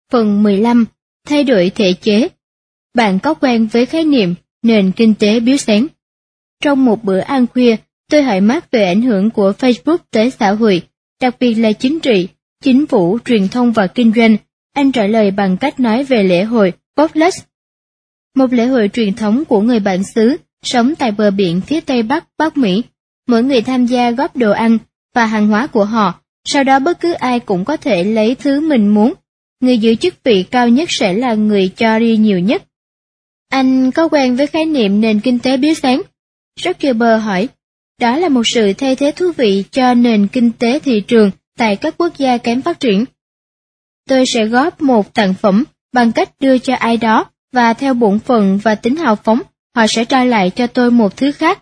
Phần 15. Thay đổi thể chế. Bạn có quen với khái niệm nền kinh tế biếu xén? Trong một bữa ăn khuya, tôi hỏi Mark về ảnh hưởng của Facebook tới xã hội, đặc biệt là chính trị, chính phủ, truyền thông và kinh doanh. Anh trả lời bằng cách nói về lễ hội Potluck, một lễ hội truyền thống của người bản xứ sống tại bờ biển phía tây bắc Bắc Mỹ. Mỗi người tham gia góp đồ ăn và hàng hóa của họ, sau đó bất cứ ai cũng có thể lấy thứ mình muốn. Người giữ chức vị cao nhất sẽ là người cho đi nhiều nhất. Anh có quen với khái niệm nền kinh tế biếu xén? Zuckerberg hỏi. Đó là một sự thay thế thú vị cho nền kinh tế thị trường tại các quốc gia kém phát triển. Tôi sẽ góp một tặng phẩm bằng cách đưa cho ai đó, và theo bổn phận và tính hào phóng, họ sẽ trả lại cho tôi một thứ khác.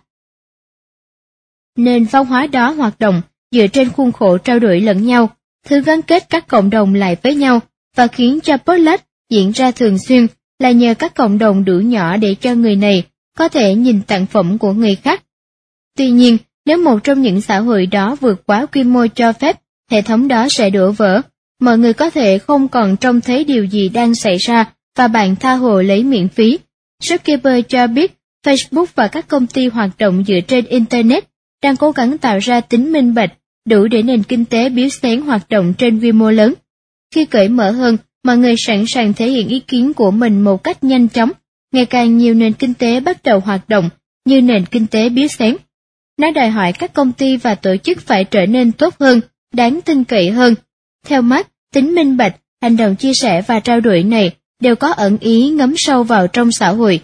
Nền văn hóa đó hoạt động dựa trên khuôn khổ trao đổi lẫn nhau, thứ gắn kết các cộng đồng lại với nhau, và khiến cho Potluck diễn ra thường xuyên là nhờ các cộng đồng đủ nhỏ để cho người này có thể nhìn tặng phẩm của người khác. Tuy nhiên, nếu một trong những xã hội đó vượt quá quy mô cho phép, hệ thống đó sẽ đổ vỡ. Mọi người có thể không còn trông thấy điều gì đang xảy ra và bạn tha hồ lấy miễn phí. Zuckerberg cho biết Facebook và các công ty hoạt động dựa trên Internet đang cố gắng tạo ra tính minh bạch đủ để nền kinh tế biếu xén hoạt động trên quy mô lớn. Khi cởi mở hơn, mọi người sẵn sàng thể hiện ý kiến của mình một cách nhanh chóng. Ngày càng nhiều nền kinh tế bắt đầu hoạt động như nền kinh tế biếu xén. Nó đòi hỏi các công ty và tổ chức phải trở nên tốt hơn, đáng tin cậy hơn. Theo Mark, tính minh bạch, hành động chia sẻ và trao đổi này đều có ẩn ý ngấm sâu vào trong xã hội.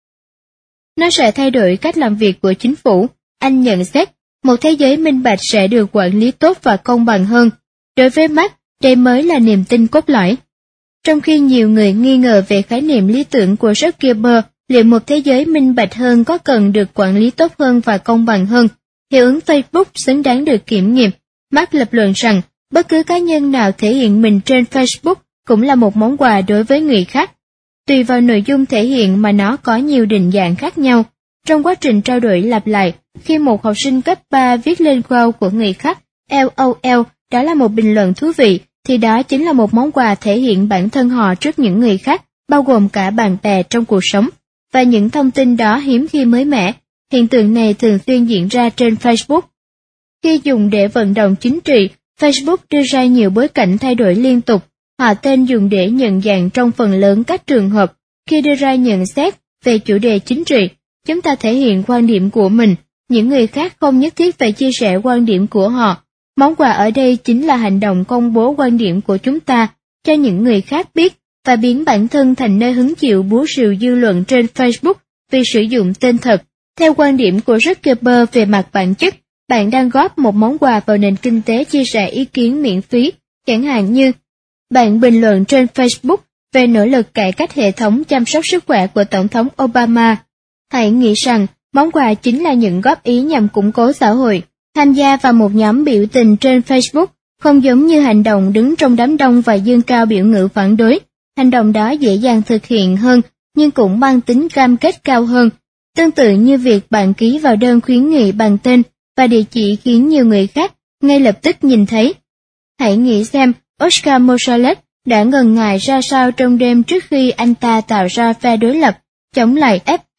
Nó sẽ thay đổi cách làm việc của chính phủ. Anh nhận xét, một thế giới minh bạch sẽ được quản lý tốt và công bằng hơn. Đối với Mark, đây mới là niềm tin cốt lõi. Trong khi nhiều người nghi ngờ về khái niệm lý tưởng của Zuckerberg, liệu một thế giới minh bạch hơn có cần được quản lý tốt hơn và công bằng hơn, hiệu ứng Facebook xứng đáng được kiểm nghiệm. Mark lập luận rằng, bất cứ cá nhân nào thể hiện mình trên Facebook cũng là một món quà đối với người khác. Tùy vào nội dung thể hiện mà nó có nhiều định dạng khác nhau. Trong quá trình trao đổi lặp lại, khi một học sinh cấp 3 viết lên wall của người khác, LOL, đó là một bình luận thú vị, thì đó chính là một món quà thể hiện bản thân họ trước những người khác, bao gồm cả bạn bè trong cuộc sống. Và những thông tin đó hiếm khi mới mẻ. Hiện tượng này thường xuyên diễn ra trên Facebook. Khi dùng để vận động chính trị, Facebook đưa ra nhiều bối cảnh thay đổi liên tục. Họ tên dùng để nhận dạng trong phần lớn các trường hợp. Khi đưa ra nhận xét về chủ đề chính trị, chúng ta thể hiện quan điểm của mình. Những người khác không nhất thiết phải chia sẻ quan điểm của họ. Món quà ở đây chính là hành động công bố quan điểm của chúng ta cho những người khác biết và biến bản thân thành nơi hứng chịu búa rìu dư luận trên Facebook vì sử dụng tên thật. Theo quan điểm của Zuckerberg về mặt bản chất, bạn đang góp một món quà vào nền kinh tế chia sẻ ý kiến miễn phí, chẳng hạn như bạn bình luận trên Facebook về nỗ lực cải cách hệ thống chăm sóc sức khỏe của Tổng thống Obama. Hãy nghĩ rằng món quà chính là những góp ý nhằm củng cố xã hội. Tham gia vào một nhóm biểu tình trên Facebook không giống như hành động đứng trong đám đông và giương cao biểu ngữ phản đối. Hành động đó dễ dàng thực hiện hơn, nhưng cũng mang tính cam kết cao hơn. Tương tự như việc bạn ký vào đơn khuyến nghị bằng tên và địa chỉ khiến nhiều người khác ngay lập tức nhìn thấy. Hãy nghĩ xem Oscar Mosales đã ngần ngại ra sao trong đêm trước khi anh ta tạo ra phe đối lập chống lại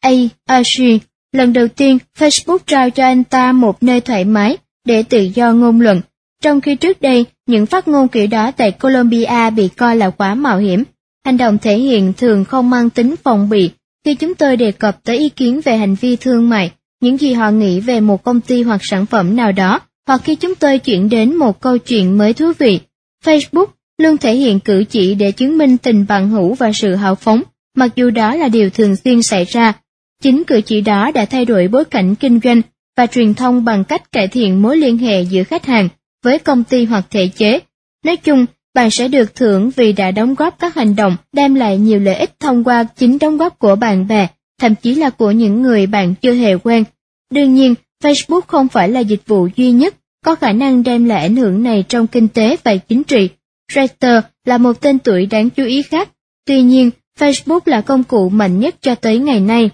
FARC. Lần đầu tiên, Facebook trao cho anh ta một nơi thoải mái để tự do ngôn luận, trong khi trước đây những phát ngôn kiểu đó tại Colombia bị coi là quá mạo hiểm. Hành động thể hiện thường không mang tính phòng bị. Khi chúng tôi đề cập tới ý kiến về hành vi thương mại, những gì họ nghĩ về một công ty hoặc sản phẩm nào đó, hoặc khi chúng tôi chuyển đến một câu chuyện mới thú vị, Facebook luôn thể hiện cử chỉ để chứng minh tình bằng hữu và sự hào phóng, mặc dù đó là điều thường xuyên xảy ra. Chính cử chỉ đó đã thay đổi bối cảnh kinh doanh và truyền thông bằng cách cải thiện mối liên hệ giữa khách hàng với công ty hoặc thể chế. Nói chung, bạn sẽ được thưởng vì đã đóng góp các hành động đem lại nhiều lợi ích thông qua chính đóng góp của bạn bè, thậm chí là của những người bạn chưa hề quen. Đương nhiên, Facebook không phải là dịch vụ duy nhất có khả năng đem lại ảnh hưởng này trong kinh tế và chính trị. Twitter là một tên tuổi đáng chú ý khác. Tuy nhiên, Facebook là công cụ mạnh nhất cho tới ngày nay.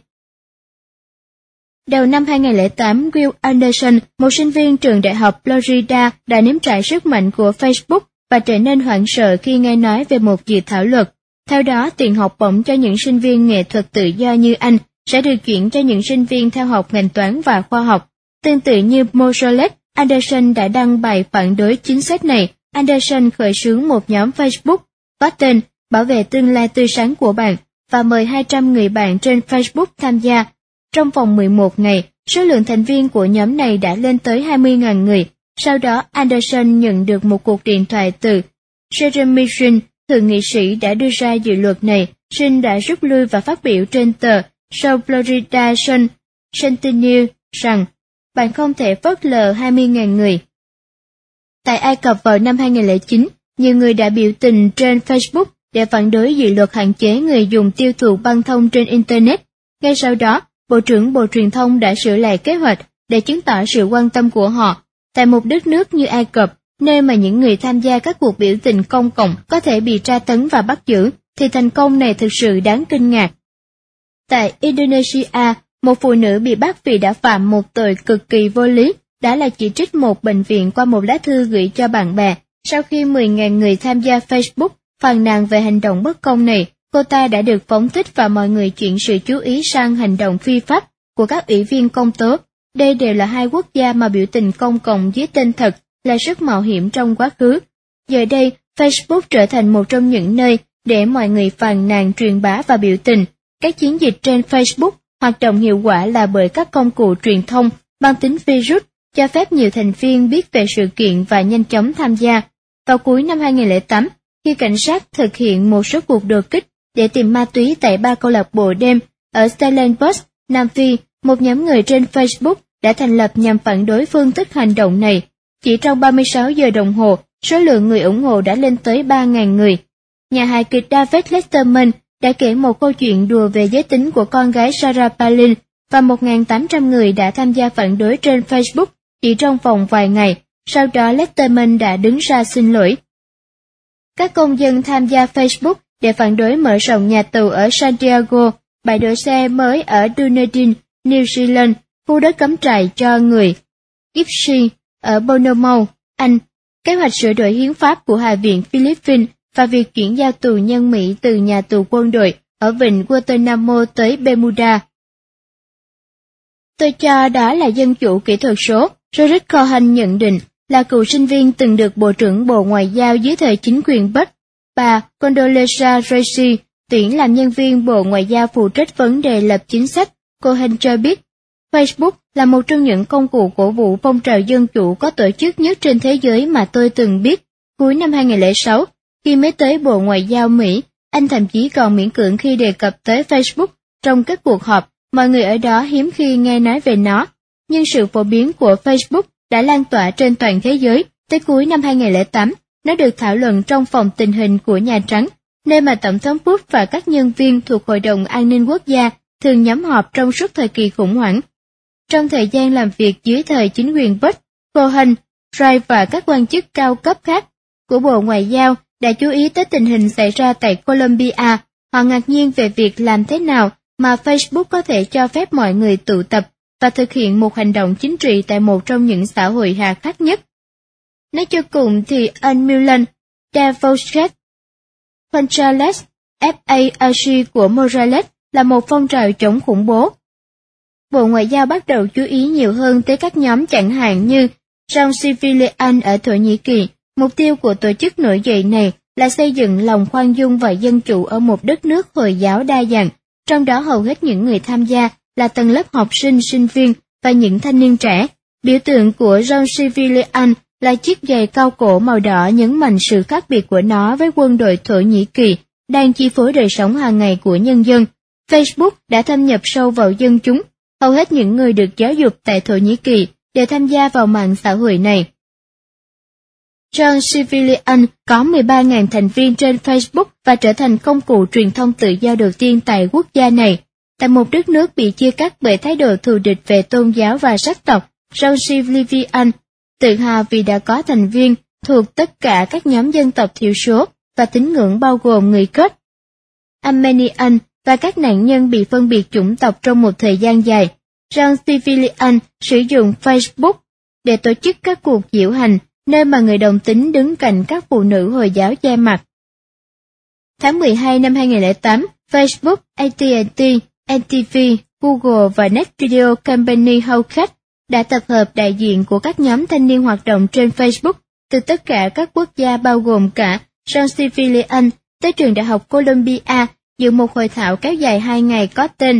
Đầu năm 2008, Will Anderson, một sinh viên trường đại học Florida, đã nếm trải sức mạnh của Facebook và trở nên hoảng sợ khi nghe nói về một dự thảo luật. Theo đó, tiền học bổng cho những sinh viên nghệ thuật tự do như anh sẽ được chuyển cho những sinh viên theo học ngành toán và khoa học. Tương tự như Mozart, Anderson đã đăng bài phản đối chính sách này. Anderson khởi xướng một nhóm Facebook có tên Bảo vệ tương lai tươi sáng của bạn và mời 200 người bạn trên Facebook tham gia. Trong vòng 11 ngày, số lượng thành viên của nhóm này đã lên tới 20.000 người. Sau đó, Anderson nhận được một cuộc điện thoại từ Jeremy Shin, thượng nghị sĩ đã đưa ra dự luật này. Shin đã rút lui và phát biểu trên tờ South Florida Sun Sentinel rằng bạn không thể phớt lờ 20.000 người. Tại Ai Cập vào năm 2009, nhiều người đã biểu tình trên Facebook để phản đối dự luật hạn chế người dùng tiêu thụ băng thông trên Internet. Ngay sau đó, Bộ trưởng Bộ Truyền thông đã sửa lại kế hoạch để chứng tỏ sự quan tâm của họ. Tại một đất nước như Ai Cập, nơi mà những người tham gia các cuộc biểu tình công cộng có thể bị tra tấn và bắt giữ, thì thành công này thực sự đáng kinh ngạc. Tại Indonesia, một phụ nữ bị bắt vì đã phạm một tội cực kỳ vô lý, đã là chỉ trích một bệnh viện qua một lá thư gửi cho bạn bè. Sau khi 10.000 người tham gia Facebook phàn nàn về hành động bất công này, cô ta đã được phóng thích và mọi người chuyển sự chú ý sang hành động phi pháp của các ủy viên công tố. Đây đều là hai quốc gia mà biểu tình công cộng dưới tên thật là rất mạo hiểm trong quá khứ. Giờ đây, Facebook trở thành một trong những nơi để mọi người phàn nàn, truyền bá và biểu tình. Các chiến dịch trên Facebook hoạt động hiệu quả là bởi các công cụ truyền thông mang tính virus, cho phép nhiều thành viên biết về sự kiện và nhanh chóng tham gia. Vào cuối năm 2008, khi cảnh sát thực hiện một số cuộc đột kích để tìm ma túy tại 3 câu lạc bộ đêm ở Stellenbosch, Nam Phi, một nhóm người trên Facebook đã thành lập nhằm phản đối phương thức hành động này. Chỉ trong 36 giờ đồng hồ, số lượng người ủng hộ đã lên tới 3.000 người. Nhà hài kịch David Letterman đã kể một câu chuyện đùa về giới tính của con gái Sarah Palin và 1.800 người đã tham gia phản đối trên Facebook chỉ trong vòng vài ngày. Sau đó Letterman đã đứng ra xin lỗi. Các công dân tham gia Facebook để phản đối mở rộng nhà tù ở Santiago, bãi đỗ xe mới ở Dunedin, New Zealand, khu đất cắm trại cho người Gypsy ở Bournemouth, Anh, kế hoạch sửa đổi hiến pháp của Hạ viện Philippines và việc chuyển giao tù nhân Mỹ từ nhà tù quân đội ở vịnh Guantanamo tới Bermuda. Tôi cho đó là dân chủ kỹ thuật số. Rorik Cohen nhận định, là cựu sinh viên từng được Bộ trưởng Bộ Ngoại giao dưới thời chính quyền Bush, bà Condoleezza Rice tuyển làm nhân viên Bộ Ngoại giao phụ trách vấn đề lập chính sách. Cohen cho biết, Facebook là một trong những công cụ cổ vũ phong trào dân chủ có tổ chức nhất trên thế giới mà tôi từng biết. Cuối năm 2006, khi mới tới Bộ Ngoại giao Mỹ, anh thậm chí còn miễn cưỡng khi đề cập tới Facebook trong các cuộc họp, mọi người ở đó hiếm khi nghe nói về nó. Nhưng sự phổ biến của Facebook đã lan tỏa trên toàn thế giới. Tới cuối năm 2008, nó được thảo luận trong phòng tình hình của Nhà Trắng, nơi mà Tổng thống Bush và các nhân viên thuộc Hội đồng An ninh Quốc gia thường nhóm họp trong suốt thời kỳ khủng hoảng. Trong thời gian làm việc dưới thời chính quyền Bush, Cohen, Rice và các quan chức cao cấp khác của Bộ Ngoại giao đã chú ý tới tình hình xảy ra tại Colombia. Họ ngạc nhiên về việc làm thế nào mà Facebook có thể cho phép mọi người tụ tập và thực hiện một hành động chính trị tại một trong những xã hội hà khắc nhất. Nói cho cùng thì Ann Millan, Davos Gonzalez, FARC của Morales là một phong trào chống khủng bố. Bộ Ngoại giao bắt đầu chú ý nhiều hơn tới các nhóm chẳng hạn như John Civilian ở Thổ Nhĩ Kỳ. Mục tiêu của tổ chức nổi dậy này là xây dựng lòng khoan dung và dân chủ ở một đất nước Hồi giáo đa dạng, trong đó hầu hết những người tham gia là tầng lớp học sinh, sinh viên và những thanh niên trẻ. Biểu tượng của John Civilian là chiếc giày cao cổ màu đỏ nhấn mạnh sự khác biệt của nó với quân đội Thổ Nhĩ Kỳ đang chi phối đời sống hàng ngày của nhân dân. Facebook đã thâm nhập sâu vào dân chúng. Hầu hết những người được giáo dục tại Thổ Nhĩ Kỳ đều tham gia vào mạng xã hội này. John Civilian có 13.000 thành viên trên Facebook và trở thành công cụ truyền thông tự do đầu tiên tại quốc gia này. Tại một đất nước bị chia cắt bởi thái độ thù địch về tôn giáo và sắc tộc, John Civilian tự hào vì đã có thành viên thuộc tất cả các nhóm dân tộc thiểu số và tín ngưỡng bao gồm người Kurd, Armenian và các nạn nhân bị phân biệt chủng tộc trong một thời gian dài. John Civilian sử dụng Facebook để tổ chức các cuộc diễu hành, nơi mà người đồng tính đứng cạnh các phụ nữ Hồi giáo che mặt. Tháng 12 năm 2008, Facebook, AT&T, MTV, Google và Next Video Company Housecat đã tập hợp đại diện của các nhóm thanh niên hoạt động trên Facebook từ tất cả các quốc gia bao gồm cả San Civilian tới trường đại học Columbia dự một hội thảo kéo dài 2 ngày có tên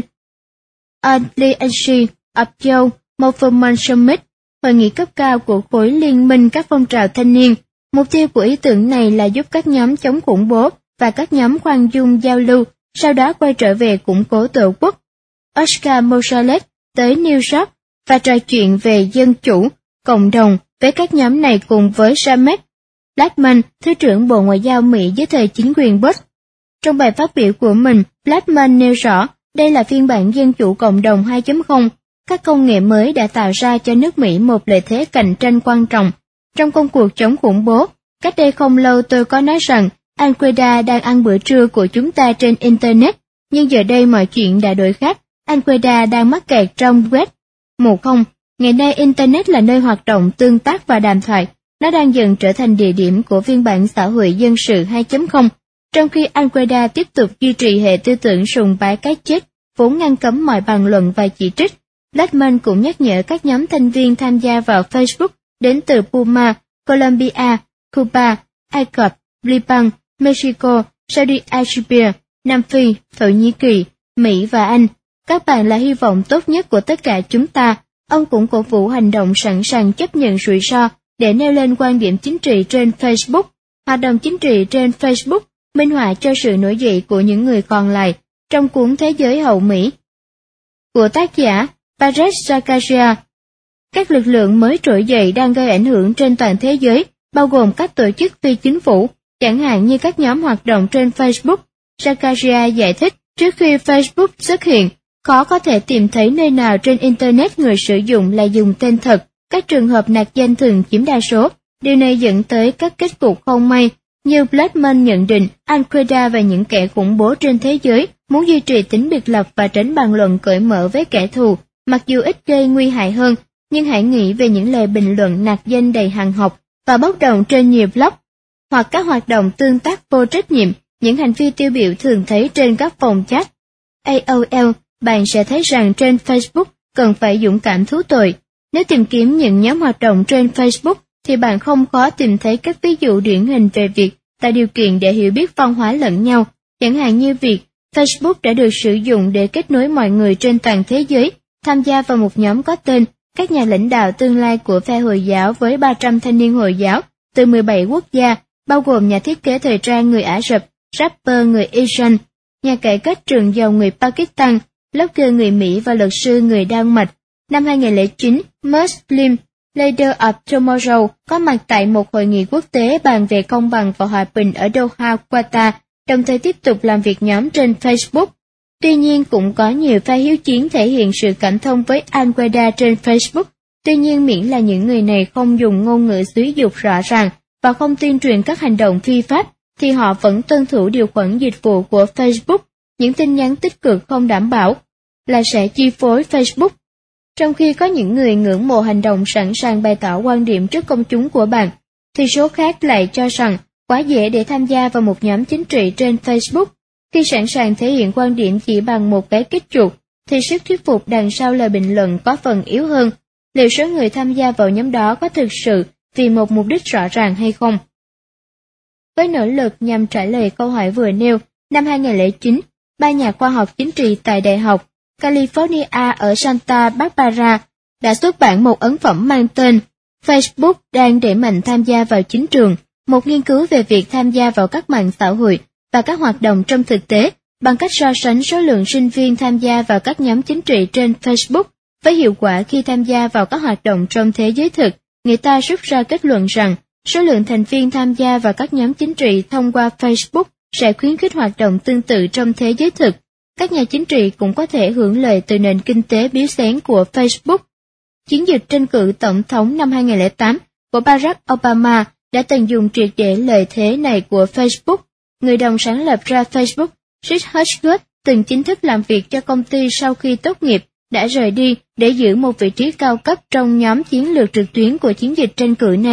Alliance of Young Movement Summit, hội nghị cấp cao của khối liên minh các phong trào thanh niên. Mục tiêu của ý tưởng này là giúp các nhóm chống khủng bố và các nhóm khoan dung giao lưu, sau đó quay trở về củng cố tổ quốc. Oscar Mosales tới New York và trò chuyện về dân chủ, cộng đồng với các nhóm này cùng với James Blackman, Thứ trưởng Bộ Ngoại giao Mỹ dưới thời chính quyền Bush. Trong bài phát biểu của mình, Blackman nêu rõ đây là phiên bản dân chủ cộng đồng 2.0. Các công nghệ mới đã tạo ra cho nước Mỹ một lợi thế cạnh tranh quan trọng trong công cuộc chống khủng bố. Cách đây không lâu tôi có nói rằng Al-Qaeda đang ăn bữa trưa của chúng ta trên Internet, nhưng giờ đây mọi chuyện đã đổi khác. Al-Qaeda đang mắc kẹt trong web 10. Ngày nay Internet là nơi hoạt động tương tác và đàm thoại. Nó đang dần trở thành địa điểm của phiên bản xã hội dân sự 2.0, trong khi Al-Qaeda tiếp tục duy trì hệ tư tưởng sùng bái cái chết, vốn ngăn cấm mọi bàn luận và chỉ trích. Blackman cũng nhắc nhở các nhóm thành viên tham gia vào Facebook đến từ Puma, Colombia, Cuba, Ai Cập, Liban, Mexico, Saudi Arabia, Nam Phi, Thổ Nhĩ Kỳ, Mỹ và Anh. Các bạn là hy vọng tốt nhất của tất cả chúng ta. Ông cũng cổ vũ hành động sẵn sàng chấp nhận rủi ro để nêu lên quan điểm chính trị trên Facebook. Hoạt động chính trị trên Facebook minh họa cho sự nổi dậy của những người còn lại trong cuốn Thế giới hậu Mỹ của tác giả Paresh Zakaria. Các lực lượng mới trỗi dậy đang gây ảnh hưởng trên toàn thế giới, bao gồm các tổ chức phi chính phủ, chẳng hạn như các nhóm hoạt động trên Facebook. Zakaria giải thích, trước khi Facebook xuất hiện, khó có thể tìm thấy nơi nào trên Internet người sử dụng là dùng tên thật. Các trường hợp nạc danh thường chiếm đa số. Điều này dẫn tới các kết cục không may. Như Blackman nhận định, Al-Qaeda và những kẻ khủng bố trên thế giới muốn duy trì tính biệt lập và tránh bàn luận cởi mở với kẻ thù, mặc dù ít gây nguy hại hơn, nhưng hãy nghĩ về những lời bình luận nạc danh đầy hằn học và bốc đồng trên nhiều blog, hoặc các hoạt động tương tác vô trách nhiệm, những hành vi tiêu biểu thường thấy trên các phòng chat. AOL, bạn sẽ thấy rằng trên Facebook cần phải dũng cảm thú tội. Nếu tìm kiếm những nhóm hoạt động trên Facebook, thì bạn không khó tìm thấy các ví dụ điển hình về việc tạo điều kiện để hiểu biết văn hóa lẫn nhau, chẳng hạn như việc Facebook đã được sử dụng để kết nối mọi người trên toàn thế giới tham gia vào một nhóm có tên các nhà lãnh đạo tương lai của phe Hồi giáo với 300 thanh niên Hồi giáo từ 17 quốc gia, bao gồm nhà thiết kế thời trang người Ả Rập, rapper người Iran, nhà cải cách trường giàu người Pakistan, blogger người Mỹ và luật sư người Đan Mạch. Năm 2009, Muslim Leader of Tomorrow có mặt tại một hội nghị quốc tế bàn về công bằng và hòa bình ở Doha, Qatar, đồng thời tiếp tục làm việc nhóm trên Facebook. Tuy nhiên cũng có nhiều phe hiếu chiến thể hiện sự cảm thông với Al-Qaeda trên Facebook. Tuy nhiên miễn là những người này không dùng ngôn ngữ xúi giục rõ ràng và không tuyên truyền các hành động phi pháp, thì họ vẫn tuân thủ điều khoản dịch vụ của Facebook. Những tin nhắn tích cực không đảm bảo là sẽ chi phối Facebook. Trong khi có những người ngưỡng mộ hành động sẵn sàng bày tỏ quan điểm trước công chúng của bạn, thì số khác lại cho rằng quá dễ để tham gia vào một nhóm chính trị trên Facebook. Khi sẵn sàng thể hiện quan điểm chỉ bằng một cái kích chuột, thì sức thuyết phục đằng sau lời bình luận có phần yếu hơn. Liệu số người tham gia vào nhóm đó có thực sự vì một mục đích rõ ràng hay không? Với nỗ lực nhằm trả lời câu hỏi vừa nêu, năm 2009, 3 nhà khoa học chính trị tại Đại học California ở Santa Barbara đã xuất bản một ấn phẩm mang tên Facebook đang đẩy mạnh tham gia vào chính trường, một nghiên cứu về việc tham gia vào các mạng xã hội và các hoạt động trong thực tế bằng cách so sánh số lượng sinh viên tham gia vào các nhóm chính trị trên Facebook với hiệu quả khi tham gia vào các hoạt động trong thế giới thực. Người ta rút ra kết luận rằng số lượng thành viên tham gia vào các nhóm chính trị thông qua Facebook sẽ khuyến khích hoạt động tương tự trong thế giới thực. Các nhà chính trị cũng có thể hưởng lợi từ nền kinh tế biếu xén của Facebook. Chiến dịch tranh cử tổng thống năm 2008 của Barack Obama đã tận dụng triệt để lợi thế này của Facebook. Người đồng sáng lập ra Facebook, Reed Hastings, từng chính thức làm việc cho công ty sau khi tốt nghiệp, đã rời đi để giữ một vị trí cao cấp trong nhóm chiến lược trực tuyến của chiến dịch tranh cử này.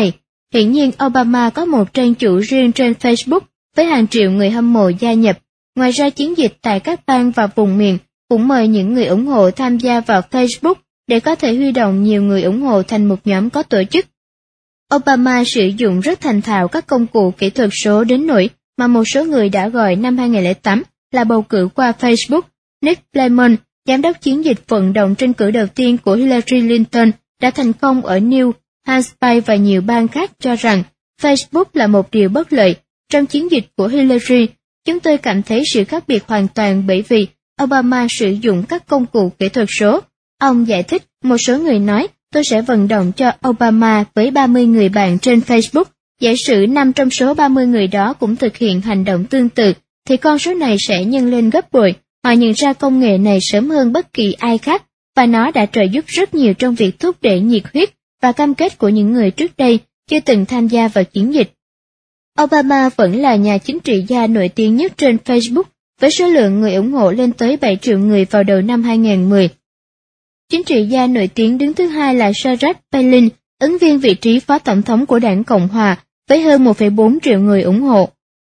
Hiển nhiên Obama có một trang chủ riêng trên Facebook với hàng triệu người hâm mộ gia nhập. Ngoài ra chiến dịch tại các bang và vùng miền cũng mời những người ủng hộ tham gia vào Facebook để có thể huy động nhiều người ủng hộ thành một nhóm có tổ chức. Obama sử dụng rất thành thạo các công cụ kỹ thuật số đến nỗi mà một số người đã gọi năm 2008 là bầu cử qua Facebook. Nick Blamon, giám đốc chiến dịch vận động tranh cử đầu tiên của Hillary Clinton, đã thành công ở New Hampshire và nhiều bang khác cho rằng Facebook là một điều bất lợi. Trong chiến dịch của Hillary, chúng tôi cảm thấy sự khác biệt hoàn toàn bởi vì Obama sử dụng các công cụ kỹ thuật số. Ông giải thích, một số người nói, tôi sẽ vận động cho Obama với 30 người bạn trên Facebook. Giả sử 5 trong số 30 người đó cũng thực hiện hành động tương tự, thì con số này sẽ nhân lên gấp bội. Họ nhận ra công nghệ này sớm hơn bất kỳ ai khác, và nó đã trợ giúp rất nhiều trong việc thúc đẩy nhiệt huyết và cam kết của những người trước đây chưa từng tham gia vào chiến dịch. Obama vẫn là nhà chính trị gia nổi tiếng nhất trên Facebook, với số lượng người ủng hộ lên tới 7 triệu người vào đầu năm 2010. Chính trị gia nổi tiếng đứng thứ hai là Sarah Palin, ứng viên vị trí phó tổng thống của đảng Cộng hòa, với hơn 1,4 triệu người ủng hộ.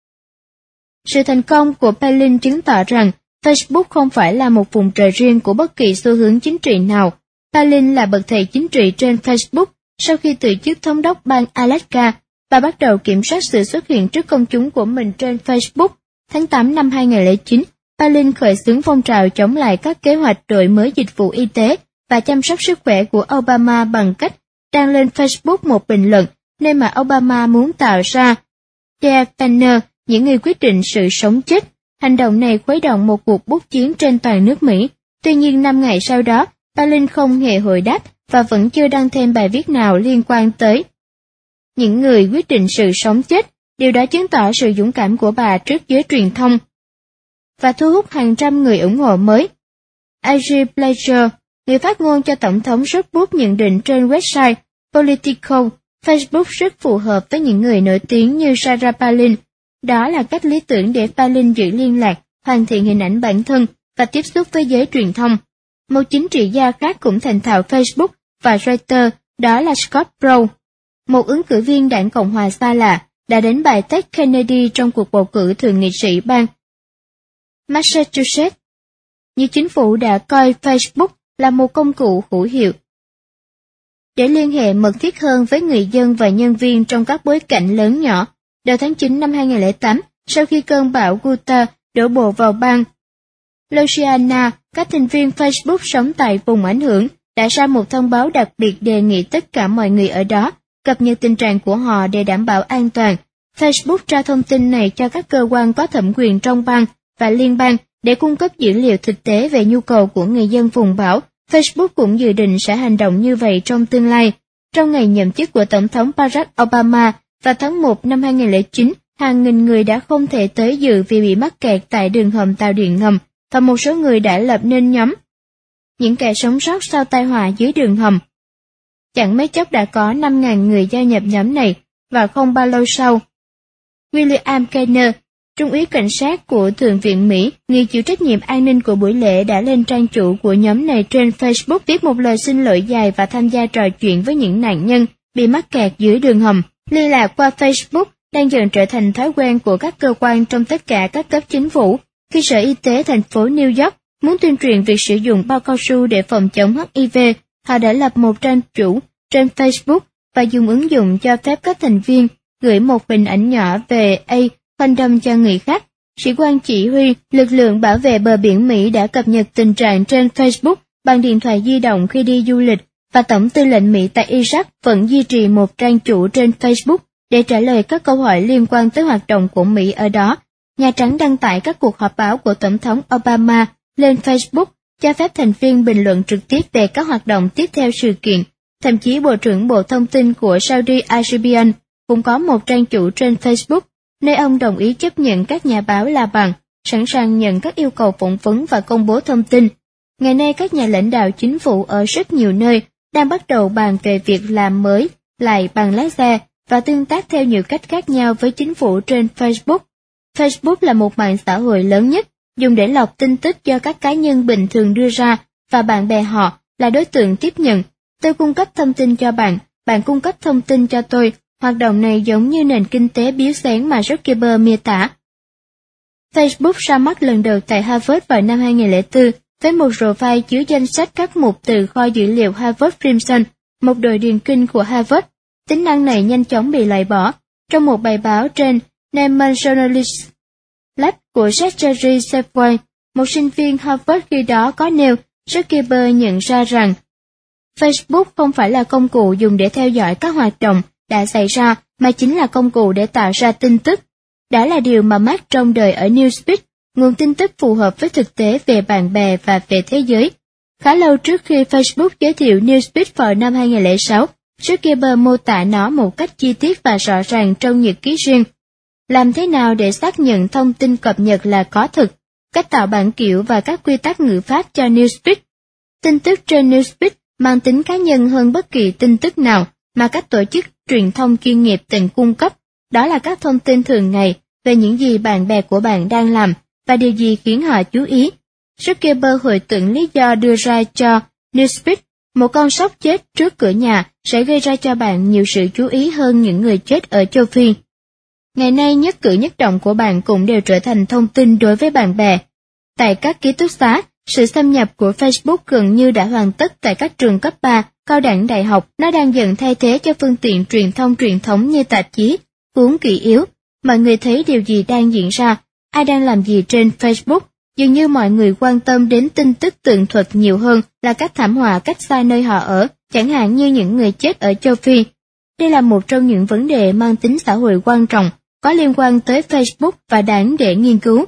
Sự thành công của Palin chứng tỏ rằng Facebook không phải là một vùng trời riêng của bất kỳ xu hướng chính trị nào. Palin là bậc thầy chính trị trên Facebook sau khi từ chức thống đốc bang Alaska và bắt đầu kiểm soát sự xuất hiện trước công chúng của mình trên Facebook. Tháng 8 năm 2009, Palin khởi xướng phong trào chống lại các kế hoạch đổi mới dịch vụ y tế và chăm sóc sức khỏe của Obama bằng cách đăng lên Facebook một bình luận nơi mà Obama muốn tạo ra Death Banner, những người quyết định sự sống chết. Hành động này khuấy động một cuộc bút chiến trên toàn nước Mỹ. Tuy nhiên 5 ngày sau đó, Palin không hề hồi đáp và vẫn chưa đăng thêm bài viết nào liên quan tới những người quyết định sự sống chết. Điều đó chứng tỏ sự dũng cảm của bà trước giới truyền thông và thu hút hàng trăm người ủng hộ mới. A.G. Blanchard, người phát ngôn cho Tổng thống George Bush, nhận định trên website Politico, Facebook rất phù hợp với những người nổi tiếng như Sarah Palin. Đó là cách lý tưởng để Palin giữ liên lạc, hoàn thiện hình ảnh bản thân và tiếp xúc với giới truyền thông. Một chính trị gia khác cũng thành thạo Facebook và Twitter, đó là Scott Brown, một ứng cử viên đảng Cộng hòa xa lạ, đã đến bài Ted Kennedy trong cuộc bầu cử thượng nghị sĩ bang Massachusetts. Như chính phủ đã coi Facebook là một công cụ hữu hiệu để liên hệ mật thiết hơn với người dân và nhân viên trong các bối cảnh lớn nhỏ. Đầu tháng 9 năm 2008, sau khi cơn bão Guta đổ bộ vào bang Louisiana, các thành viên Facebook sống tại vùng ảnh hưởng đã ra một thông báo đặc biệt đề nghị tất cả mọi người ở đó cập nhật tình trạng của họ để đảm bảo an toàn. Facebook trao thông tin này cho các cơ quan có thẩm quyền trong bang và liên bang để cung cấp dữ liệu thực tế về nhu cầu của người dân vùng bão. Facebook cũng dự định sẽ hành động như vậy trong tương lai. Trong ngày nhậm chức của Tổng thống Barack Obama vào tháng 1 năm 2009, hàng nghìn người đã không thể tới dự vì bị mắc kẹt tại đường hầm tàu điện ngầm, và một số người đã lập nên nhóm những kẻ sống sót sau tai họa dưới đường hầm. Chẳng mấy chốc đã có 5.000 người gia nhập nhóm này, và không bao lâu sau, William Kenner, trung úy cảnh sát của Thượng viện Mỹ, người chịu trách nhiệm an ninh của buổi lễ, đã lên trang chủ của nhóm này trên Facebook viết một lời xin lỗi dài và tham gia trò chuyện với những nạn nhân bị mắc kẹt dưới đường hầm. Liên lạc qua Facebook đang dần trở thành thói quen của các cơ quan trong tất cả các cấp chính phủ. Khi Sở Y tế thành phố New York muốn tuyên truyền việc sử dụng bao cao su để phòng chống HIV, họ đã lập một trang chủ trên Facebook và dùng ứng dụng cho phép các thành viên gửi một hình ảnh nhỏ về fandom cho người khác. Sĩ quan chỉ huy lực lượng bảo vệ bờ biển Mỹ đã cập nhật tình trạng trên Facebook bằng điện thoại di động khi đi du lịch, và Tổng tư lệnh Mỹ tại Iraq vẫn duy trì một trang chủ trên Facebook để trả lời các câu hỏi liên quan tới hoạt động của Mỹ ở đó. Nhà Trắng đăng tải các cuộc họp báo của Tổng thống Obama lên Facebook, cho phép thành viên bình luận trực tiếp về các hoạt động tiếp theo sự kiện. Thậm chí Bộ trưởng Bộ Thông tin của Saudi Arabia cũng có một trang chủ trên Facebook, nơi ông đồng ý chấp nhận các nhà báo là bằng, sẵn sàng nhận các yêu cầu phỏng vấn và công bố thông tin. Ngày nay các nhà lãnh đạo chính phủ ở rất nhiều nơi đang bắt đầu bàn về việc làm mới lại bằng lái xe và tương tác theo nhiều cách khác nhau với chính phủ trên Facebook. Facebook là một mạng xã hội lớn nhất, dùng để lọc tin tức do các cá nhân bình thường đưa ra, và bạn bè họ là đối tượng tiếp nhận. Tôi cung cấp thông tin cho bạn, bạn cung cấp thông tin cho tôi, Hoạt động này giống như nền kinh tế biếu xén mà Zuckerberg miêu tả. Facebook ra mắt lần đầu tại Harvard vào năm 2004 với một profile chứa danh sách các mục từ kho dữ liệu Harvard Crimson, một đội điền kinh của Harvard. Tính năng này nhanh chóng bị loại bỏ. Trong một bài báo trên Neiman Journalist Lab của Zachary Safeway, một sinh viên Harvard khi đó có nêu Zuckerberg nhận ra rằng Facebook không phải là công cụ dùng để theo dõi các hoạt động đã xảy ra, mà chính là công cụ để tạo ra tin tức. Đó là điều mà Mark trông đợi ở Newsfeed, nguồn tin tức phù hợp với thực tế về bạn bè và về thế giới. Khá lâu trước khi Facebook giới thiệu Newsfeed vào năm 2006, Zuckerberg mô tả nó một cách chi tiết và rõ ràng trong nhật ký riêng. Làm thế nào để xác nhận thông tin cập nhật là có thực, cách tạo bảng kiểu và các quy tắc ngữ pháp cho Newsfeed. Tin tức trên Newsfeed mang tính cá nhân hơn bất kỳ tin tức nào mà các tổ chức truyền thông chuyên nghiệp từng cung cấp. Đó là các thông tin thường ngày về những gì bạn bè của bạn đang làm và điều gì khiến họ chú ý. Zuckerberg hồi tưởng lý do đưa ra cho Newsfeed, một con sóc chết trước cửa nhà sẽ gây ra cho bạn nhiều sự chú ý hơn những người chết ở châu Phi. Ngày nay nhất cử nhất động của bạn cũng đều trở thành thông tin đối với bạn bè. Tại các ký túc xá, sự xâm nhập của Facebook gần như đã hoàn tất tại các trường cấp 3, cao đẳng đại học. Nó đang dần thay thế cho phương tiện truyền thông truyền thống như tạp chí, cuốn kỷ yếu. Mọi người thấy điều gì đang diễn ra, ai đang làm gì trên Facebook. Dường như mọi người quan tâm đến tin tức tường thuật nhiều hơn là các thảm họa cách xa nơi họ ở, chẳng hạn như những người chết ở châu Phi. Đây là một trong những vấn đề mang tính xã hội quan trọng, có liên quan tới Facebook và đáng để nghiên cứu.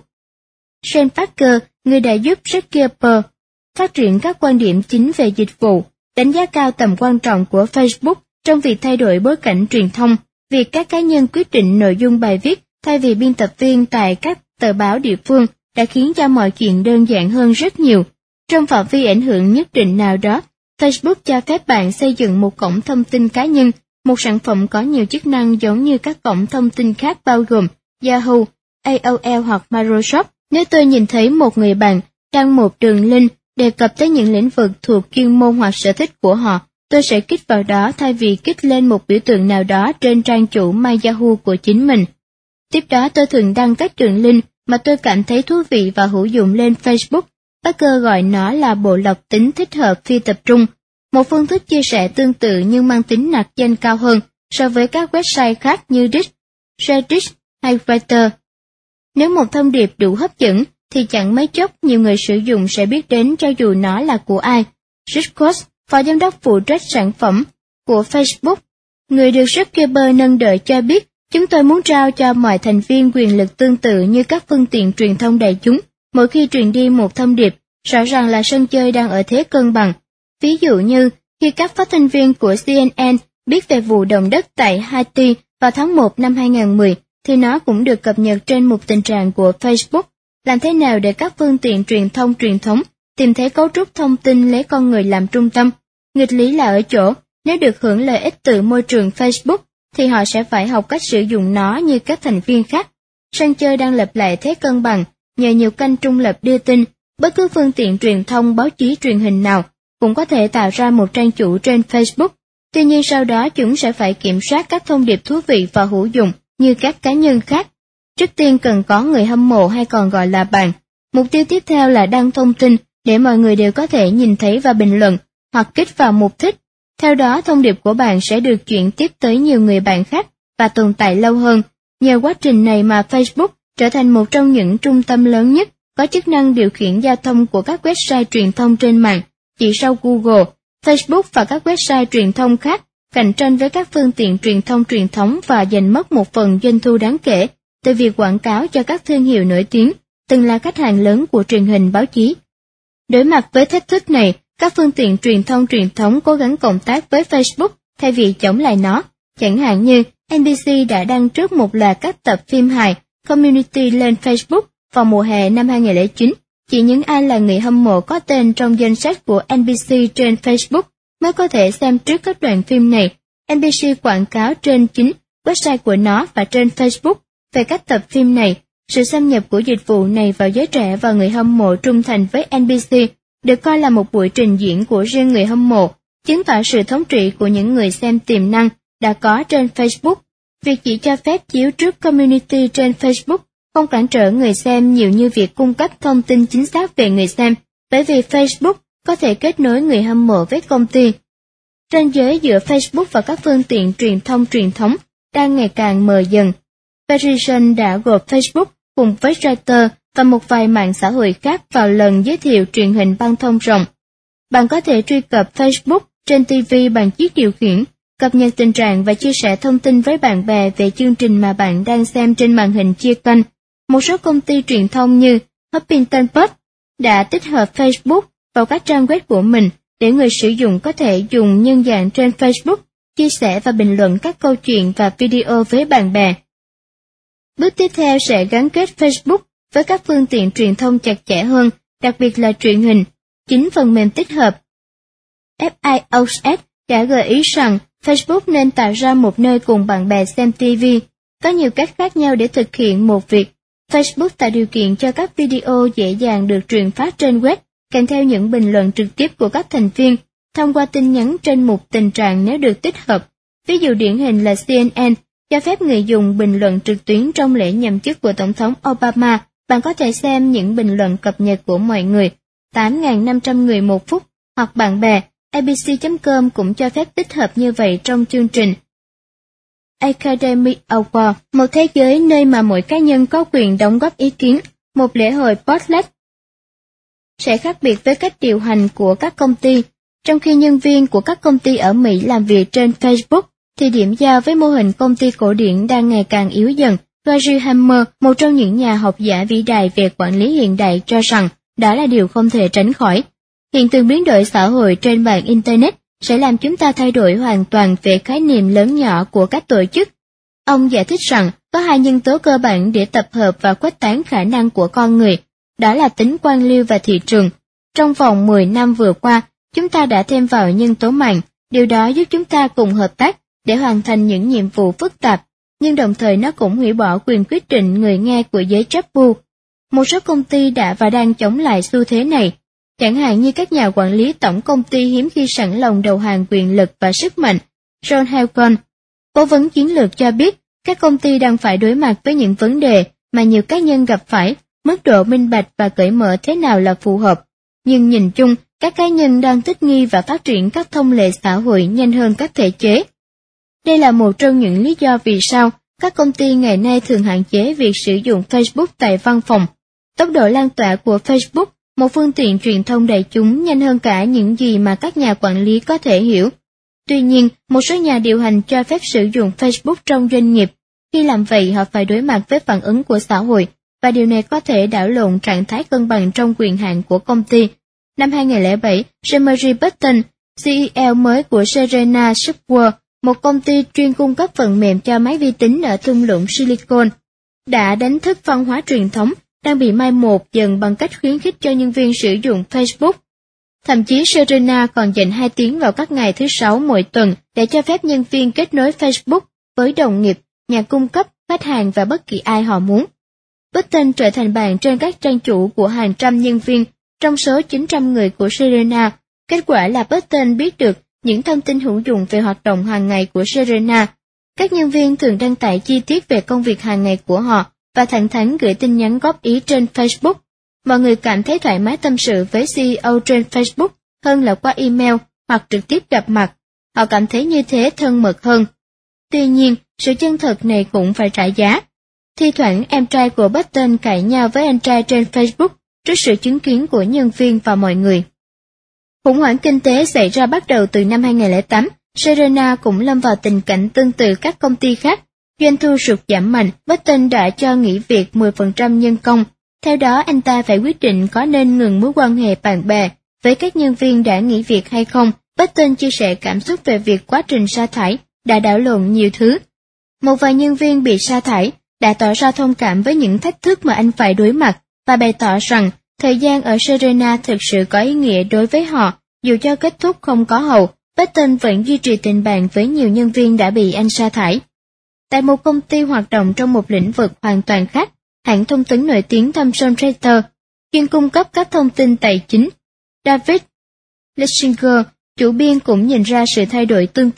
Shane Parker, người đã giúp Zuckerberg phát triển các quan điểm chính về dịch vụ, đánh giá cao tầm quan trọng của Facebook trong việc thay đổi bối cảnh truyền thông, việc các cá nhân quyết định nội dung bài viết thay vì biên tập viên tại các tờ báo địa phương đã khiến cho mọi chuyện đơn giản hơn rất nhiều. Trong phạm vi ảnh hưởng nhất định nào đó, Facebook cho phép bạn xây dựng một cổng thông tin cá nhân, một sản phẩm có nhiều chức năng giống như các cổng thông tin khác bao gồm Yahoo, AOL hoặc Microsoft. Nếu tôi nhìn thấy một người bạn đăng một đường link đề cập tới những lĩnh vực thuộc chuyên môn hoặc sở thích của họ, tôi sẽ kích vào đó thay vì kích lên một biểu tượng nào đó trên trang chủ My Yahoo của chính mình. Tiếp đó tôi thường đăng các đường link mà tôi cảm thấy thú vị và hữu dụng lên Facebook. Parker gọi nó là bộ lọc tính thích hợp phi tập trung, một phương thức chia sẻ tương tự nhưng mang tính nặc danh cao hơn so với các website khác như Reddit hay Twitter. Nếu một thông điệp đủ hấp dẫn, thì chẳng mấy chốc nhiều người sử dụng sẽ biết đến cho dù nó là của ai. Rick Cross, phó giám đốc phụ trách sản phẩm của Facebook, người được Zuckerberg nâng đỡ cho biết, chúng tôi muốn trao cho mọi thành viên quyền lực tương tự như các phương tiện truyền thông đại chúng. Mỗi khi truyền đi một thông điệp, rõ ràng là sân chơi đang ở thế cân bằng. Ví dụ như, khi các phát thanh viên của CNN biết về vụ động đất tại Haiti vào tháng 1 năm 2010, thì nó cũng được cập nhật trên một tình trạng của Facebook. Làm thế nào để các phương tiện truyền thông truyền thống tìm thấy cấu trúc thông tin lấy con người làm trung tâm? Nghịch lý là ở chỗ, nếu được hưởng lợi ích từ môi trường Facebook, thì họ sẽ phải học cách sử dụng nó như các thành viên khác. Sân chơi đang lập lại thế cân bằng, nhờ nhiều kênh trung lập đưa tin, bất cứ phương tiện truyền thông báo chí truyền hình nào cũng có thể tạo ra một trang chủ trên Facebook. Tuy nhiên sau đó chúng sẽ phải kiểm soát các thông điệp thú vị và hữu dụng như các cá nhân khác. Trước tiên cần có người hâm mộ hay còn gọi là bạn. Mục tiêu tiếp theo là đăng thông tin để mọi người đều có thể nhìn thấy và bình luận, hoặc kích vào mục thích. Theo đó thông điệp của bạn sẽ được chuyển tiếp tới nhiều người bạn khác và tồn tại lâu hơn. Nhờ quá trình này mà Facebook trở thành một trong những trung tâm lớn nhất có chức năng điều khiển giao thông của các website truyền thông trên mạng. Chỉ sau Google, Facebook và các website truyền thông khác cạnh tranh với các phương tiện truyền thông truyền thống và giành mất một phần doanh thu đáng kể từ việc quảng cáo cho các thương hiệu nổi tiếng, từng là khách hàng lớn của truyền hình báo chí. Đối mặt với thách thức này, các phương tiện truyền thông truyền thống cố gắng cộng tác với Facebook thay vì chống lại nó. Chẳng hạn như NBC đã đăng trước một loạt các tập phim hài Community lên Facebook vào mùa hè năm 2009. Chỉ những ai là người hâm mộ có tên trong danh sách của NBC trên Facebook mới có thể xem trước các đoạn phim này. NBC quảng cáo trên chính website của nó và trên Facebook về các tập phim này. Sự xâm nhập của dịch vụ này vào giới trẻ và người hâm mộ trung thành với NBC được coi là một buổi trình diễn của riêng người hâm mộ, chứng tỏ sự thống trị của những người xem tiềm năng. đã có trên Facebook. Việc chỉ cho phép chiếu trước community trên Facebook không cản trở người xem nhiều như việc cung cấp thông tin chính xác về người xem, bởi vì Facebook có thể kết nối người hâm mộ với công ty. Ranh giới giữa Facebook và các phương tiện truyền thống đang ngày càng mờ dần. Verizon đã gộp Facebook cùng với Twitter và một vài mạng xã hội khác vào lần giới thiệu truyền hình băng thông rộng. Bạn có thể truy cập Facebook trên TV bằng chiếc điều khiển, cập nhật tình trạng và chia sẻ thông tin với bạn bè về chương trình mà bạn đang xem trên màn hình chia kênh. Một số công ty truyền thông như Huffington Post đã tích hợp Facebook vào các trang web của mình để người sử dụng có thể dùng nhân dạng trên Facebook, chia sẻ và bình luận các câu chuyện và video với bạn bè. Bước tiếp theo sẽ gắn kết Facebook với các phương tiện truyền thông chặt chẽ hơn, đặc biệt là truyền hình. Chính phần mềm tích hợp FiOS đã gợi ý rằng Facebook nên tạo ra một nơi cùng bạn bè xem TV. Có nhiều cách khác nhau để thực hiện một việc. Facebook tạo điều kiện cho các video dễ dàng được truyền phát trên web, kèm theo những bình luận trực tiếp của các thành viên, thông qua tin nhắn trên mục tình trạng nếu được tích hợp. Ví dụ điển hình là CNN, cho phép người dùng bình luận trực tuyến trong lễ nhậm chức của Tổng thống Obama. Bạn có thể xem những bình luận cập nhật của mọi người, 8.500 người một phút, hoặc bạn bè. ABC.com cũng cho phép tích hợp như vậy trong chương trình Academy Award, một thế giới nơi mà mỗi cá nhân có quyền đóng góp ý kiến. Một lễ hội Spotlight sẽ khác biệt với cách điều hành của các công ty. Trong khi nhân viên của các công ty ở Mỹ làm việc trên Facebook, thì điểm giao với mô hình công ty cổ điển đang ngày càng yếu dần. Roger Hammer, một trong những nhà học giả vĩ đại về quản lý hiện đại, cho rằng đó là điều không thể tránh khỏi. Hiện tượng biến đổi xã hội trên mạng Internet sẽ làm chúng ta thay đổi hoàn toàn về khái niệm lớn nhỏ của các tổ chức. Ông giải thích rằng có hai nhân tố cơ bản để tập hợp và khuếch tán khả năng của con người, đó là tính quan liêu và thị trường. Trong vòng 10 năm vừa qua, chúng ta đã thêm vào nhân tố mạng, điều đó giúp chúng ta cùng hợp tác để hoàn thành những nhiệm vụ phức tạp, nhưng đồng thời nó cũng hủy bỏ quyền quyết định người nghe của giới chấp vua. Một số công ty đã và đang chống lại xu thế này, chẳng hạn như các nhà quản lý tổng công ty hiếm khi sẵn lòng đầu hàng quyền lực và sức mạnh. John Helgon, cố vấn chiến lược, cho biết các công ty đang phải đối mặt với những vấn đề mà nhiều cá nhân gặp phải, mức độ minh bạch và cởi mở thế nào là phù hợp. Nhưng nhìn chung, các cá nhân đang thích nghi và phát triển các thông lệ xã hội nhanh hơn các thể chế. Đây là một trong những lý do vì sao các công ty ngày nay thường hạn chế việc sử dụng Facebook tại văn phòng. Tốc độ lan tỏa của Facebook, một phương tiện truyền thông đại chúng, nhanh hơn cả những gì mà các nhà quản lý có thể hiểu. Tuy nhiên, một số nhà điều hành cho phép sử dụng Facebook trong doanh nghiệp. Khi làm vậy, họ phải đối mặt với phản ứng của xã hội, và điều này có thể đảo lộn trạng thái cân bằng trong quyền hạn của công ty. Năm 2007, Jean-Marie Button, CEO mới của Serena Software, một công ty chuyên cung cấp phần mềm cho máy vi tính ở thung lũng Silicon, đã đánh thức văn hóa truyền thống đang bị mai một dần bằng cách khuyến khích cho nhân viên sử dụng Facebook. Thậm chí Serena còn dành 2 tiếng vào các ngày thứ Sáu mỗi tuần để cho phép nhân viên kết nối Facebook với đồng nghiệp, nhà cung cấp, khách hàng và bất kỳ ai họ muốn. Button trở thành bạn trên các trang chủ của hàng trăm nhân viên trong số 900 người của Serena. Kết quả là Button biết được những thông tin hữu dụng về hoạt động hàng ngày của Serena. Các nhân viên thường đăng tải chi tiết về công việc hàng ngày của họ và thẳng thắn gửi tin nhắn góp ý trên Facebook. Mọi người cảm thấy thoải mái tâm sự với CEO trên Facebook hơn là qua email hoặc trực tiếp gặp mặt. Họ cảm thấy như thế thân mật hơn. Tuy nhiên, sự chân thật này cũng phải trả giá. Thi thoảng em trai của Button cãi nhau với anh trai trên Facebook trước sự chứng kiến của nhân viên và mọi người. Khủng hoảng kinh tế xảy ra bắt đầu từ năm 2008, Serena cũng lâm vào tình cảnh tương tự các công ty khác. Doanh thu sụt giảm mạnh, Button đã cho nghỉ việc 10% nhân công. Theo đó, anh ta phải quyết định có nên ngừng mối quan hệ bạn bè với các nhân viên đã nghỉ việc hay không. Button chia sẻ cảm xúc về việc quá trình sa thải đã đảo lộn nhiều thứ. Một vài nhân viên bị sa thải đã tỏ ra thông cảm với những thách thức mà anh phải đối mặt và bày tỏ rằng thời gian ở Serena thực sự có ý nghĩa đối với họ, dù cho kết thúc không có hậu. Button vẫn duy trì tình bạn với nhiều nhân viên đã bị anh sa thải. Tại một công ty hoạt động trong một lĩnh vực hoàn toàn khác, hãng thông tấn nổi tiếng Thomson Reuters, chuyên cung cấp các thông tin tài chính, David Lechinger, chủ biên, cũng nhìn ra sự thay đổi tương tự.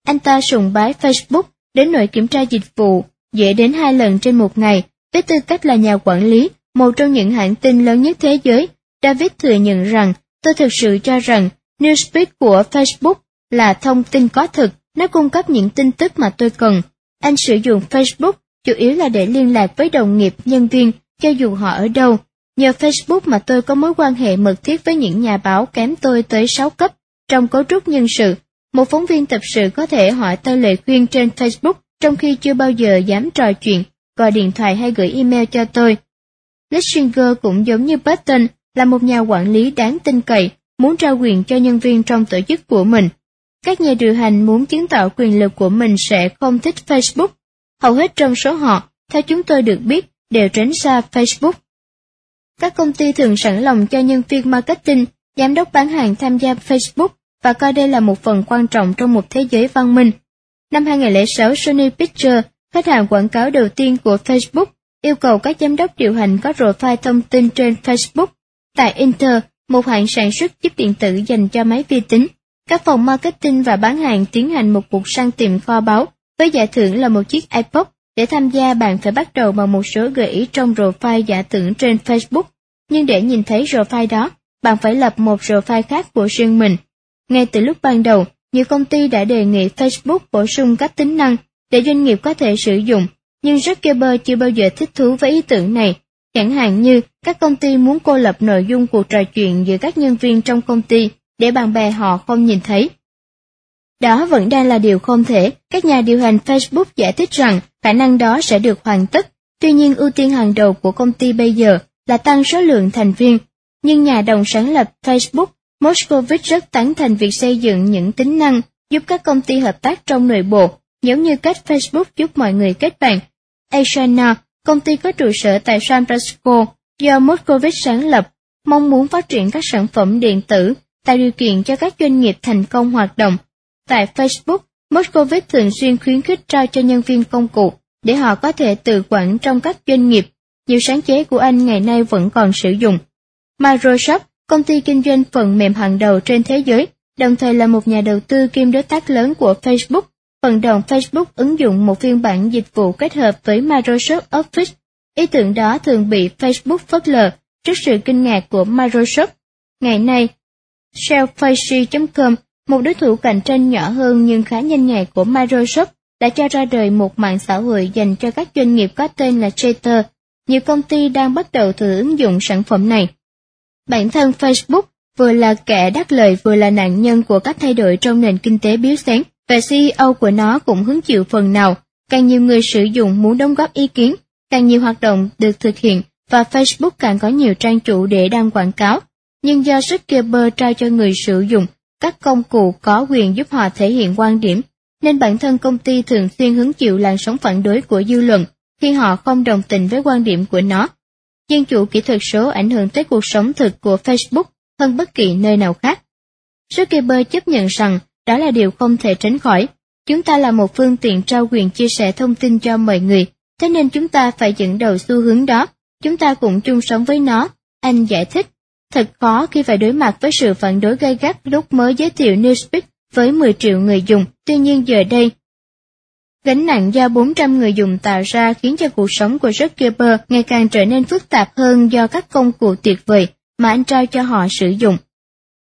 Anh ta sùng bái Facebook đến nỗi kiểm tra dịch vụ dễ đến 2 lần trên một ngày. Với tư cách là nhà quản lý, một trong những hãng tin lớn nhất thế giới, David thừa nhận rằng, tôi thực sự cho rằng Newsfeed của Facebook là thông tin có thực, nó cung cấp những tin tức mà tôi cần. Anh sử dụng Facebook chủ yếu là để liên lạc với đồng nghiệp, nhân viên, cho dù họ ở đâu. Nhờ Facebook mà tôi có mối quan hệ mật thiết với những nhà báo kém tôi tới 6 cấp trong cấu trúc nhân sự. Một phóng viên tập sự có thể hỏi tôi lời khuyên trên Facebook trong khi chưa bao giờ dám trò chuyện, gọi điện thoại hay gửi email cho tôi. Lissinger cũng giống như Patton là một nhà quản lý đáng tin cậy, muốn trao quyền cho nhân viên trong tổ chức của mình. Các nhà điều hành muốn chứng tỏ quyền lực của mình sẽ không thích Facebook. Hầu hết trong số họ, theo chúng tôi được biết, đều tránh xa Facebook. Các công ty thường sẵn lòng cho nhân viên marketing, giám đốc bán hàng tham gia Facebook và coi đây là một phần quan trọng trong một thế giới văn minh. Năm 2006, Sony Pictures, khách hàng quảng cáo đầu tiên của Facebook, yêu cầu các giám đốc điều hành có profile thông tin trên Facebook. Tại Intel, một hãng sản xuất chip điện tử dành cho máy vi tính, các phòng marketing và bán hàng tiến hành một cuộc săn tìm kho báu, với giải thưởng là một chiếc iPod. Để tham gia, bạn phải bắt đầu bằng một số gợi ý trong profile giả tưởng trên Facebook, nhưng để nhìn thấy profile đó, bạn phải lập một profile khác của riêng mình. Ngay từ lúc ban đầu, nhiều công ty đã đề nghị Facebook bổ sung các tính năng để doanh nghiệp có thể sử dụng, nhưng Zuckerberg chưa bao giờ thích thú với ý tưởng này. Chẳng hạn như các công ty muốn cô lập nội dung cuộc trò chuyện giữa các nhân viên trong công ty để bạn bè họ không nhìn thấy. Đó vẫn đang là điều không thể. Các nhà điều hành Facebook giải thích rằng khả năng đó sẽ được hoàn tất. Tuy nhiên, ưu tiên hàng đầu của công ty bây giờ là tăng số lượng thành viên. Nhưng nhà đồng sáng lập Facebook, Moskowitz rất tán thành việc xây dựng những tính năng giúp các công ty hợp tác trong nội bộ, giống như cách Facebook giúp mọi người kết bạn. Asana, công ty có trụ sở tại San Francisco, do Moskowitz sáng lập, mong muốn phát triển các sản phẩm điện tử, tạo điều kiện cho các doanh nghiệp thành công hoạt động. Tại Facebook, Moskowitz thường xuyên khuyến khích trao cho nhân viên công cụ để họ có thể tự quản trong các doanh nghiệp. Nhiều sáng chế của anh ngày nay vẫn còn sử dụng. Microsoft, công ty kinh doanh phần mềm hàng đầu trên thế giới, đồng thời là một nhà đầu tư kiêm đối tác lớn của Facebook, vận động Facebook ứng dụng một phiên bản dịch vụ kết hợp với Microsoft Office. Ý tưởng đó thường bị Facebook phớt lờ trước sự kinh ngạc của Microsoft. Ngày nay, Salesforce.com, một đối thủ cạnh tranh nhỏ hơn nhưng khá nhanh nhạy của Microsoft, đã cho ra đời một mạng xã hội dành cho các doanh nghiệp có tên là Twitter. Nhiều công ty đang bắt đầu thử ứng dụng sản phẩm này. Bản thân Facebook vừa là kẻ đắc lợi vừa là nạn nhân của các thay đổi trong nền kinh tế biếu xén, và CEO của nó cũng hứng chịu phần nào. Càng nhiều người sử dụng muốn đóng góp ý kiến, càng nhiều hoạt động được thực hiện, và Facebook càng có nhiều trang chủ để đăng quảng cáo. Nhưng do Zuckerberg trao cho người sử dụng các công cụ có quyền giúp họ thể hiện quan điểm, nên bản thân công ty thường xuyên hứng chịu làn sóng phản đối của dư luận khi họ không đồng tình với quan điểm của nó. Dân chủ kỹ thuật số ảnh hưởng tới cuộc sống thực của Facebook hơn bất kỳ nơi nào khác. Zuckerberg chấp nhận rằng đó là điều không thể tránh khỏi. Chúng ta là một phương tiện trao quyền chia sẻ thông tin cho mọi người, thế nên chúng ta phải dẫn đầu xu hướng đó. Chúng ta cũng chung sống với nó, anh giải thích. Thật khó khi phải đối mặt với sự phản đối gay gắt lúc mới giới thiệu Newsfeed với 10 triệu người dùng. Tuy nhiên giờ đây, gánh nặng do 400 người dùng tạo ra khiến cho cuộc sống của Zuckerberg ngày càng trở nên phức tạp hơn do các công cụ tuyệt vời mà anh trao cho họ sử dụng.